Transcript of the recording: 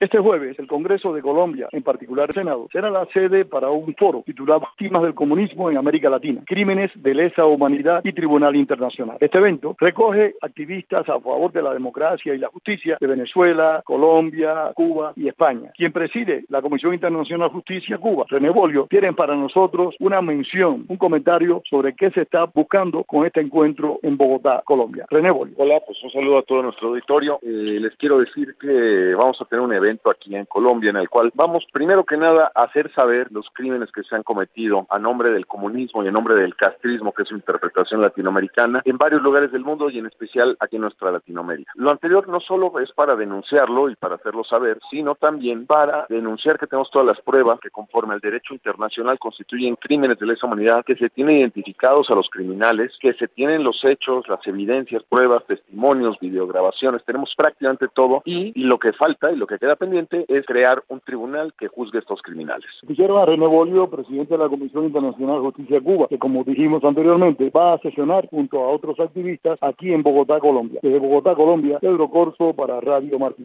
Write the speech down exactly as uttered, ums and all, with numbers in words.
Este jueves, el Congreso de Colombia, en particular el Senado, será la sede para un foro titulado Víctimas del Comunismo en América Latina, Crímenes de lesa humanidad y Tribunal Internacional. Este evento recoge activistas a favor de la democracia y la justicia de Venezuela, Colombia, Cuba y España. Quien preside la Comisión Internacional de Justicia Cuba, René Bolio, tienen para nosotros una mención, un comentario sobre qué se está buscando con este encuentro en Bogotá, Colombia. René Bolio. Hola, pues un saludo a todo nuestro auditorio. Eh, les quiero decir que vamos a tener un evento aquí en Colombia en el cual vamos primero que nada a hacer saber los crímenes que se han cometido a nombre del comunismo y a nombre del castrismo, que es su interpretación latinoamericana, en varios lugares del mundo y en especial aquí en nuestra Latinoamérica. Lo anterior no solo es para denunciarlo y para hacerlo saber, sino también para denunciar que tenemos todas las pruebas que conforme al derecho internacional constituyen crímenes de lesa humanidad, que se tienen identificados a los criminales, que se tienen los hechos, las evidencias, pruebas, testimonios, videograbaciones, tenemos prácticamente todo y, y lo que falta y lo que queda pendiente es crear un tribunal que juzgue a estos criminales. Dijeron a René Bolio, presidente de la Comisión Internacional de Justicia de Cuba, que como dijimos anteriormente, va a sesionar junto a otros activistas aquí en Bogotá, Colombia. Desde Bogotá, Colombia, Pedro Corso para Radio Martín.